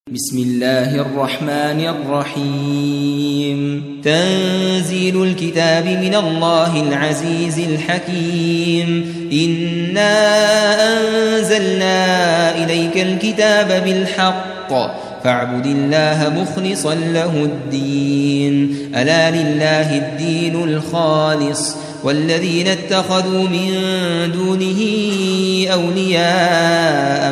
بسم الله الرحمن الرحيم تنزيل الكتاب من الله العزيز الحكيم إنا أنزلنا إليك الكتاب بالحق فاعبد الله مخلصا له الدين ألا لله الدين الخالص والذين اتخذوا من دونه أولياء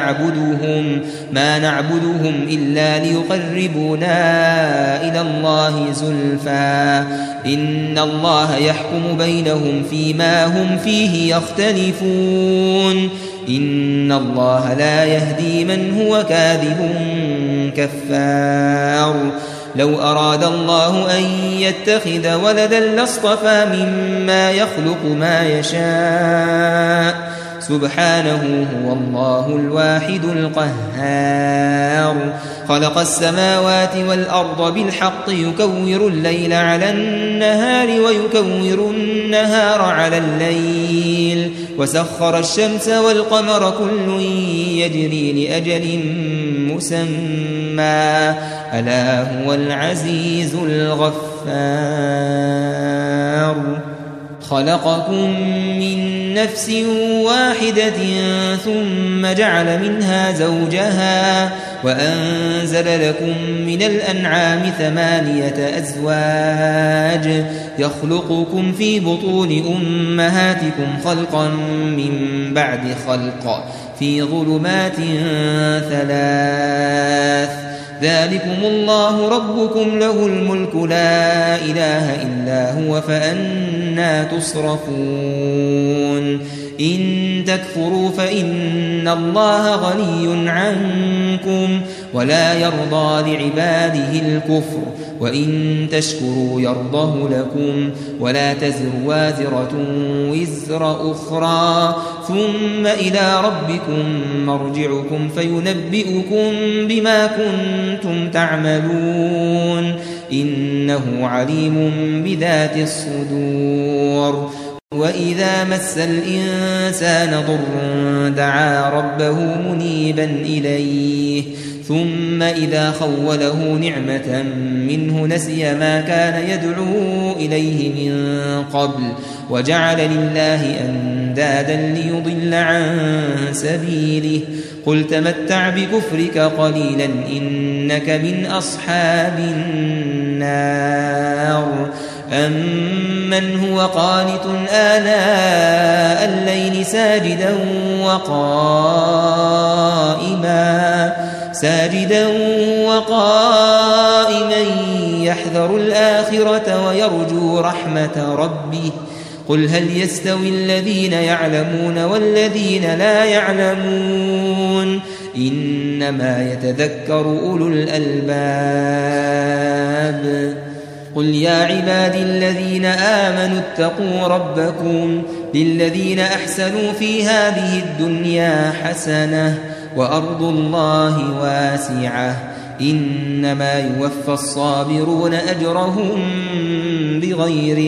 ما نعبدهم إلا ليقربونا إلى الله زلفى إن الله يحكم بينهم فيما هم فيه يختلفون إن الله لا يهدي من هو كاذب كفار لو أراد الله أن يتخذ ولدا لاصطفى مما يخلق ما يشاء سبحانه هو الله الواحد القهار خلق السماوات والأرض بالحق يكور الليل على النهار ويكور النهار على الليل وسخر الشمس والقمر كل يجري لأجل مسمى ألا هو العزيز الغفار خلقكم من نفس واحدة ثم جعل منها زوجها وأنزل لكم من الأنعام 8 أزواج يخلقكم في بطون أمهاتكم خلقا من بعد خلق في ظلمات 3 ذلكم الله ربكم له الملك لا إله إلا هو فأنى تصرفون إن تكفروا فإن الله غني عنكم ولا يرضى لعباده الكفر وإن تشكروا يرضه لكم ولا تزر وازرة وزر أخرى ثم إلى ربكم مرجعكم فينبئكم بما كنتم تعملون إنه عليم بذات الصدور وإذا مس الإنسان ضر دعا ربه منيبا إليه ثم إذا خوله نعمة منه نسي ما كان يدعو إليه من قبل وجعل لله أندادا ليضل عن سبيله قل تمتع بكفرك قليلا إنك من أصحاب النار أمن هو قانت آلاء الليل ساجدا وقائما يحذر الآخرة ويرجو رحمة ربه قل هل يستوي الذين يعلمون والذين لا يعلمون إنما يتذكر أولو الألباب قل يا عبادي الذين آمنوا اتقوا ربكم للذين أحسنوا في هذه الدنيا حسنة وأرض الله واسعة إنما يوفى الصابرون أجرهم بغير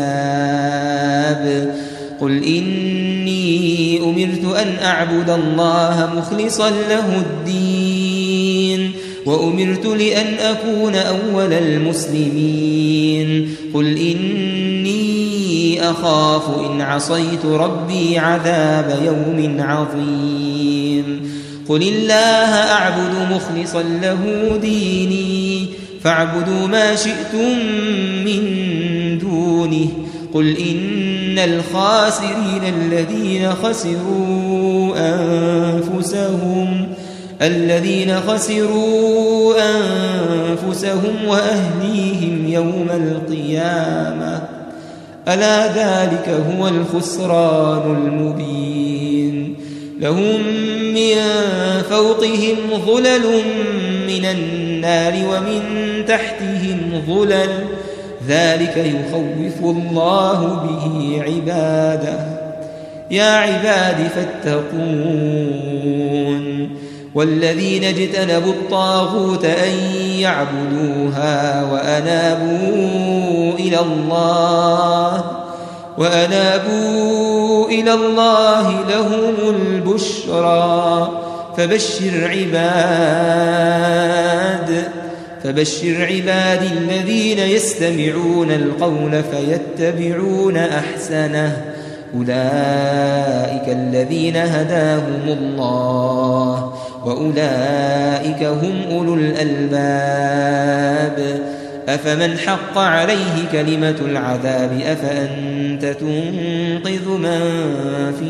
حساب قل إني أمرت أن أعبد الله مخلصا له الدين وأمرت لأن أكون أول المسلمين قل إني أخاف إن عصيت ربي عذاب يوم عظيم قل الله أعبد مخلصا له ديني فاعبدوا ما شئتم من دونه قل إن الخاسرين الذين خسروا أنفسهم وأهليهم يوم القيامة ألا ذلك هو الخسران المبين لهم من فوقهم ظلل من النار ومن تحتهم ظلل ذلك يخوف الله به عباده يا عباد فاتقون والذين اجتنبوا الطاغوت أن يعبدوها وأنابوا إلى الله لهم البشرى فبشر عباد فبشر عبادي الذين يستمعون القول فيتبعون أحسنه أولئك الذين هداهم الله وأولئك هم أولو الألباب أفمن حق عليه كلمة العذاب أفأنت تنقذ من في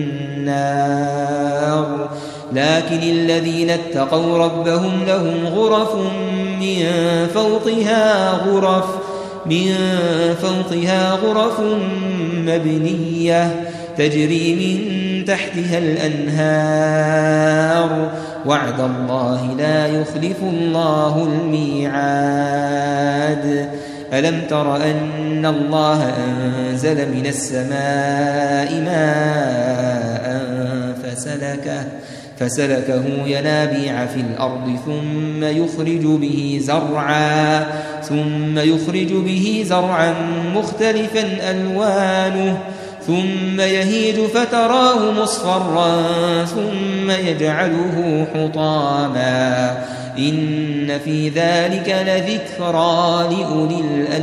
النار لكن الذين اتقوا ربهم لهم غرف من فوقها غرف مبنية تجري من تحتها الأنهار وعد الله لا يخلف الله الميعاد ألم تر أن الله أنزل من السماء ماء فسلكه ينابيع في الأرض ثم يخرج به زرعا مختلفا ألوانه ثم يهيج فتراه مصفرا ثم يجعله حطاما إن في ذلك لذكرى لأولي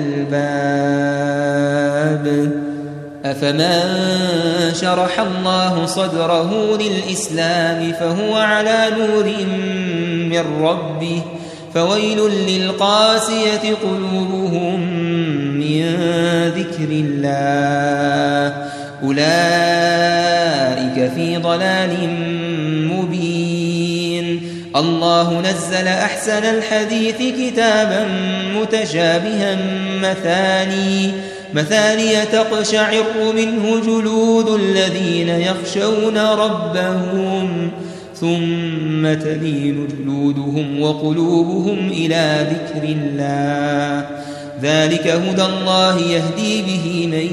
الألباب أفمن شرح الله صدره للإسلام فهو على نور من ربه فويل للقاسية قلوبهم من ذكر الله أولئك في ضلال مبين الله نزل أحسن الحديث كتابا متشابها مثاني تقشعر منه جلود الذين يخشون ربهم ثم تلين جلودهم وقلوبهم إلى ذكر الله ذلك هدى الله يهدي به من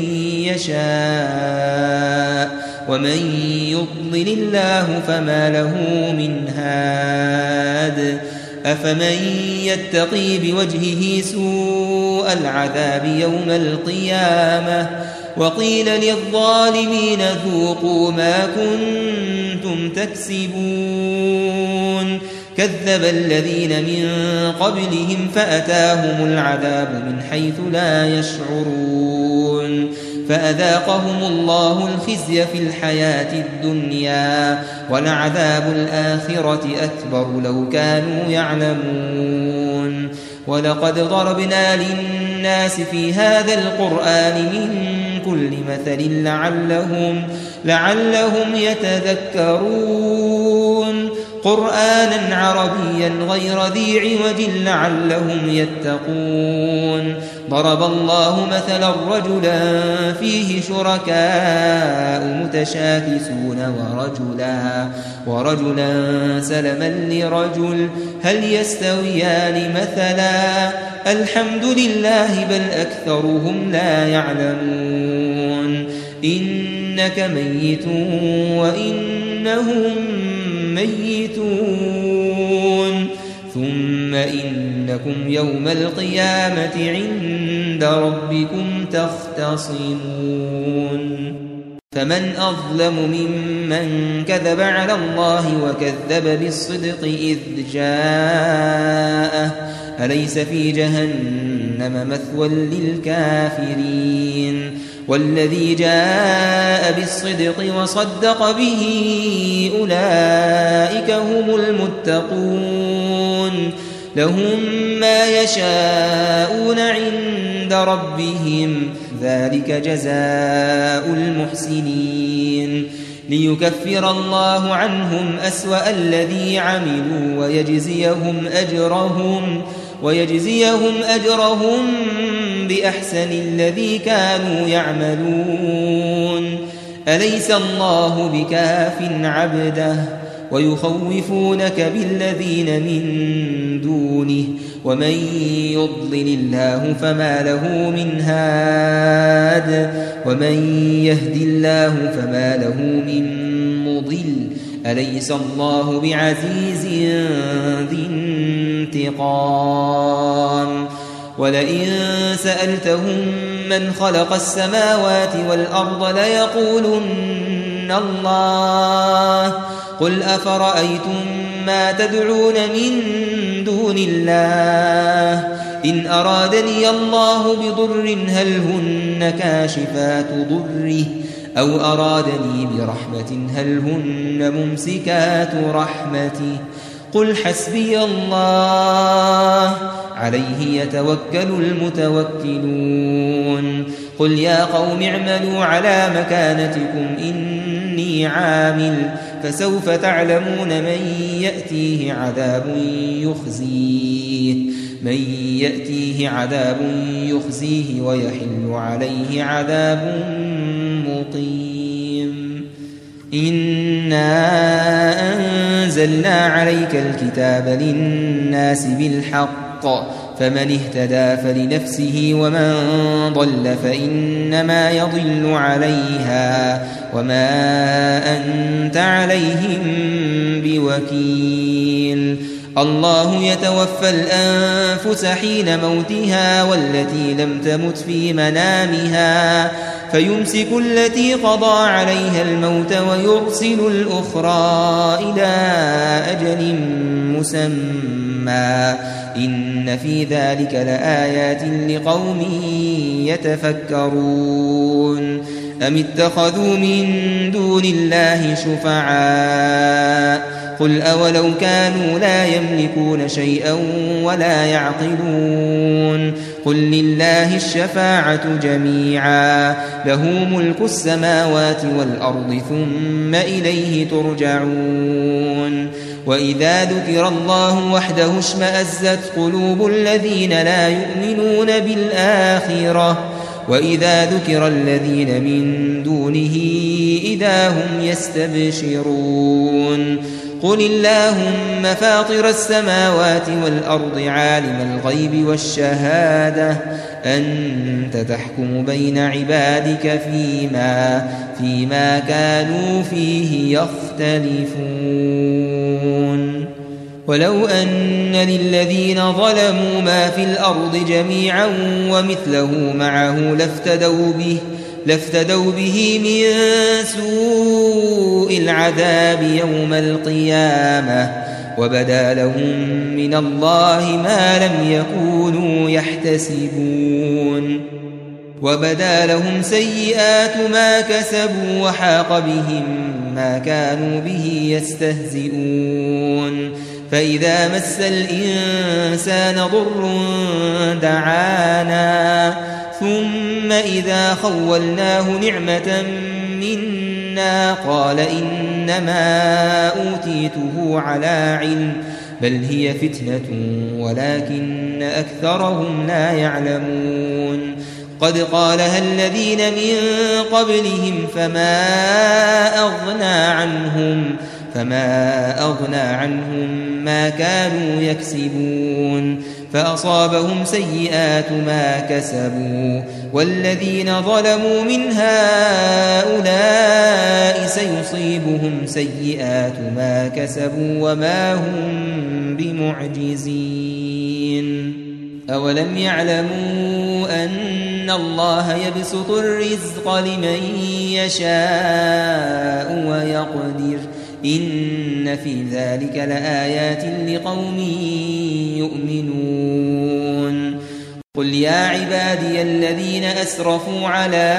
يشاء ومن يضلل الله فما له من هاد أفمن يتقي بوجهه سوء العذاب يوم القيامة وقيل للظالمين ذوقوا ما كنتم تكسبون كذب الذين من قبلهم فأتاهم العذاب من حيث لا يشعرون فأذاقهم الله الخزي في الحياة الدنيا ولعذاب الآخرة أكبر لو كانوا يعلمون ولقد ضربنا للناس في هذا القرآن من كل مثل لعلهم يتذكرون قرآنا عربيا غير ذي عوج لعلهم يتقون ضرب الله مثلا رجلا فيه شركاء متشاكسون ورجلا سلما لرجل هل يستويان مثلا الحمد لله بل أكثرهم لا يعلمون إنك ميت وإنهم ميتون ثم إنكم يوم القيامة عند ربكم تختصمون فمن أظلم ممن كذب على الله وكذب بالصدق إذ جاءه أليس في جهنم مثوى للكافرين والذي جاء بالصدق وصدق به أولئك هم المتقون لهم ما يشاءون عند ربهم ذلك جزاء المحسنين ليكفر الله عنهم أسوأ الذي عملوا ويجزيهم أجرهم بأحسن الذي كانوا يعملون أليس الله بكاف عبده ويخوفونك بالذين من دونه ومن يضلل الله فما له من هاد ومن يهد الله فما له من مضل أليس الله بعزيز ذي انتقام ولئن سألتهم من خلق السماوات والأرض ليقولن الله قل أفرأيتم ما تدعون من دون الله إن أرادني الله بضر هل هن كاشفات ضره أو أرادني برحمة هل هن ممسكات رحمته قل حسبي الله عليه يتوكل المتوكلون قل يا قوم اعملوا على مكانتكم إني عامل فسوف تعلمون من يأتيه عذاب يخزيه ويحل عليه عذاب مقيم إنا أنزلنا عليك الكتاب للناس بالحق فمن اهتدى فلنفسه ومن ضل فإنما يضل عليها وما أنت عليهم بوكيل الله يتوفى الأنفس حين موتها والتي لم تمت في منامها فيمسك التي قضى عليها الموت ويرسل الأخرى إلى أجل مسمى إن في ذلك لآيات لقوم يتفكرون أم اتخذوا من دون الله شفعاء قل أولو كانوا لا يملكون شيئا ولا يعقلون قل لله الشفاعة جميعا له ملك السماوات والأرض ثم إليه ترجعون وإذا ذكر الله وحده اشمأزت قلوب الذين لا يؤمنون بالآخرة وإذا ذكر الذين من دونه إذا هم يستبشرون قل اللهم فاطر السماوات والأرض عالم الغيب والشهادة أنت تحكم بين عبادك فيما كانوا فيه يختلفون ولو أن للذين ظلموا ما في الأرض جميعا ومثله معه لافتدوا به من سوء العذاب يوم القيامة وبدا لهم من الله ما لم يكونوا يحتسبون وبدا لهم سيئات ما كسبوا وحاق بهم ما كانوا به يستهزئون فإذا مس الإنسان ضر دعانا ثم إذا خولناه نعمة منا قال إنما أوتيته على علم بل هي فتنة ولكن أكثرهم لا يعلمون قد قالها الذين من قبلهم فما أغنى عنهم ما كانوا يكسبون فأصابهم سيئات ما كسبوا والذين ظلموا من هؤلاء سيصيبهم سيئات ما كسبوا وما هم بمعجزين أولم يعلموا أن الله يبسط الرزق لمن يشاء ويقدر إن في ذلك لآيات لقوم يؤمنون قل يا عبادي الذين أسرفوا على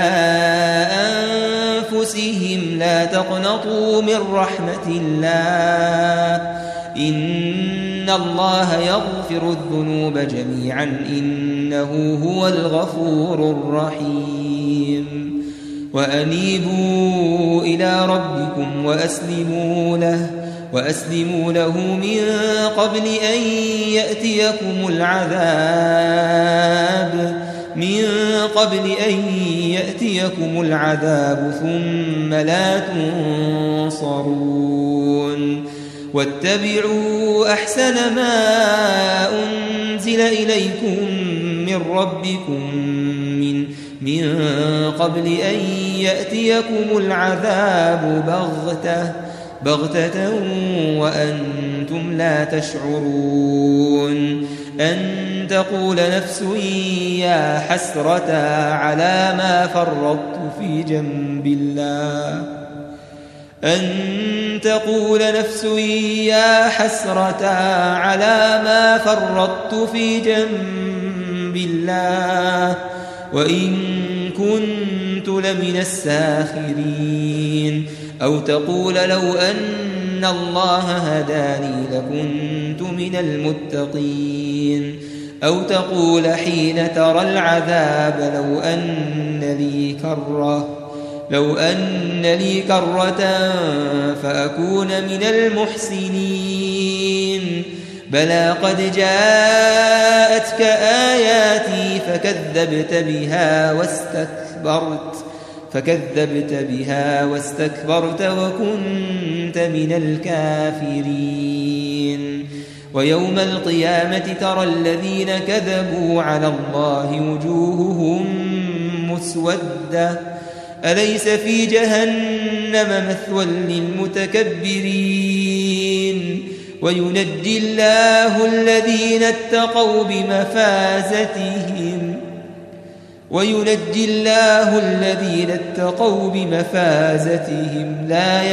أنفسهم لا تقنطوا من رحمة الله إن الله يغفر الذنوب جميعا إنه هو الغفور الرحيم وأنيبوا إلى ربكم وأسلموا له من قبل أن يأتيكم العذاب ثم لا تنصرون واتبعوا أحسن ما أنزل إليكم من ربكم من قبل أن يأتيكم العذاب بغتة وأنتم لا تشعرون أن تقول نفس يا حسرة على ما فرطت في جنب الله أن تقول نفس يا حسرة على ما فرطت في جنب الله وإن كنت لمن الساخرين أو تقول لو أن الله هداني لكنت من المتقين أو تقول حين ترى العذاب لو أن لي كرة فأكون من المحسنين بلى قد جاءتك آياتي فكذبت بها واستكبرت وكنت من الكافرين ويوم القيامة ترى الذين كذبوا على الله وجوههم مسودة أليس في جهنم مثوى للمتكبرين وينجي الله الذين اتقوا بمفازتهم لا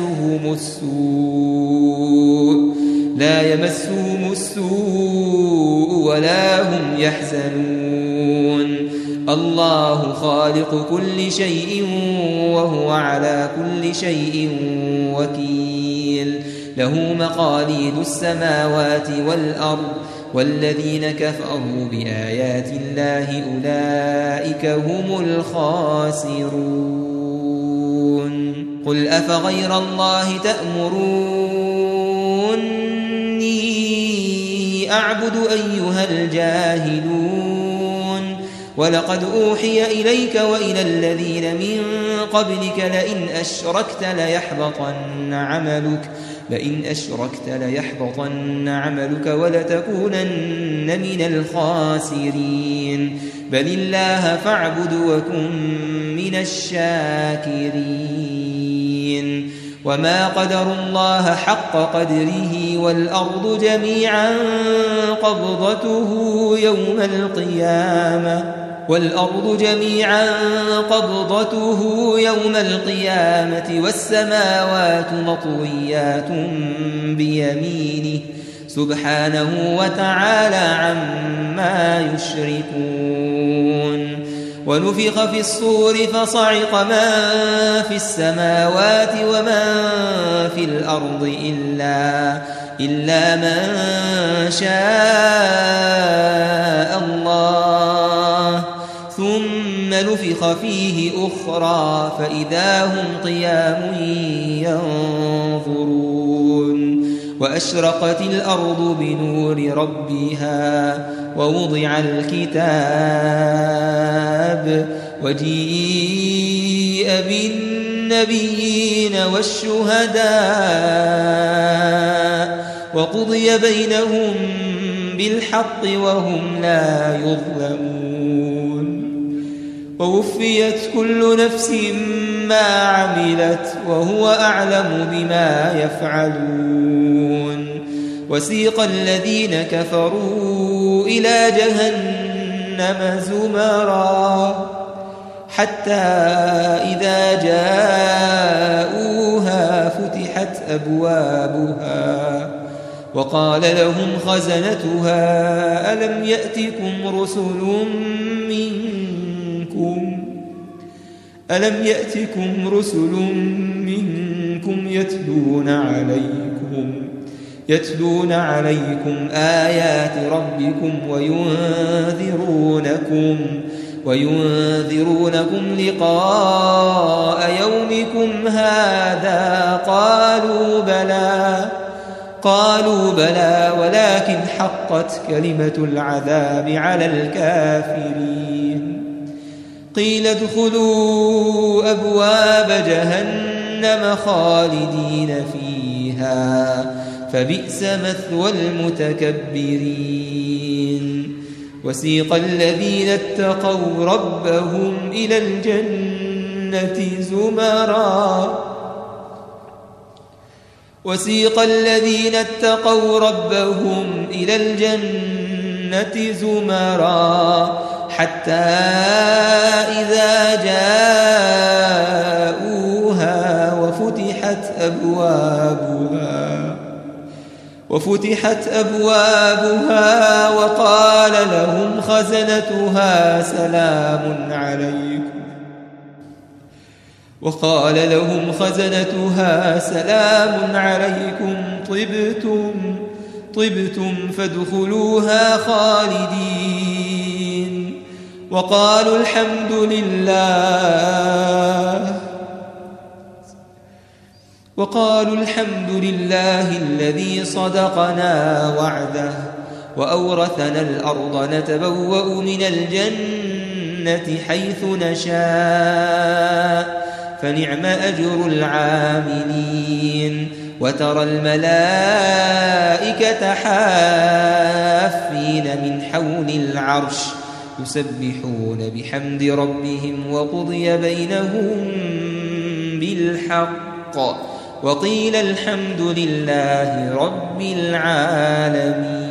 يمسهم السوء ولا هم يحزنون الله خالق كل شيء وهو على كل شيء وكيل له مقاليد السماوات والأرض والذين كفروا بآيات الله أولئك هم الخاسرون قل أفغير الله تأمروني أعبد أيها الجاهلون ولقد أوحي إليك وإلى الذين من قبلك لئن أشركت ليحبطن عملك ولتكونن من الخاسرين بل الله فاعبد وكن من الشاكرين وما قدروا الله حق قدره والأرض جميعا قبضته يوم القيامة والسماوات مطويات بيمينه سبحانه وتعالى عما يشركون ونفخ في الصور فصعق من في السماوات ومن في الأرض إلا من شاء الله ثم نفخ فيه أخرى فإذا هم قيام ينظرون وأشرقت الأرض بنور ربها ووضع الكتاب وجيء بالنبيين والشهداء وقضي بينهم بالحق وهم لا يظلمون ووفيت كل نفس ما عملت وهو أعلم بما يفعلون وسيق الذين كفروا إلى جهنم زمرا حتى إذا جاءوها فتحت أبوابها وقال لهم خزنتها ألم يأتكم رسل منكم يتلون عليكم آيات ربكم وينذرونكم لقاء يومكم هذا قالوا بلى ولكن حقت كلمة العذاب على الكافرين قيل ادخلوا أبواب جهنم خالدين فيها فبئس مثوى المتكبرين وسيق الذين اتقوا ربهم إلى الجنة زمرا حتى إذا جاءوها وفتحت أبوابها وقال لهم خزنتها سلام عليكم طبتم فادخلوها خالدين وقالوا الحمد لله الذي صدقنا وعده وأورثنا الأرض نتبوأ من الجنة حيث نشاء فنعم أجر العاملين وترى الملائكة حافين من حول العرش يسبحون بحمد ربهم وقضي بينهم بالحق وقيل الحمد لله رب العالمين.